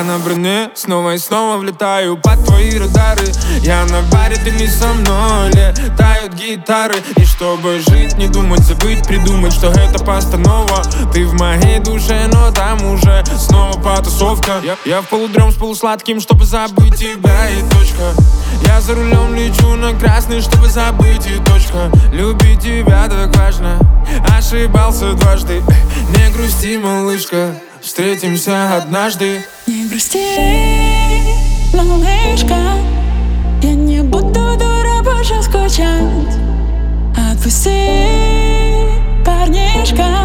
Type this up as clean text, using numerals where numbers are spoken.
на броне, снова и снова влетаю под твои радары. Я на баре, ты не со мной, летают гитары. И чтобы жить, не думать, забыть, придумать, что это постанова. Ты в моей душе, но там уже снова потасовка. Я в полудрем с полусладким, чтобы забыть тебя и точка. Я за рулем лечу на красный, чтобы забыть и точка. Любить тебя так важно, ошибался дважды. Не грусти, малышка, встретимся однажды. Не грусти, малышка, я не буду дура больше скучать. Отпусти, парнишка.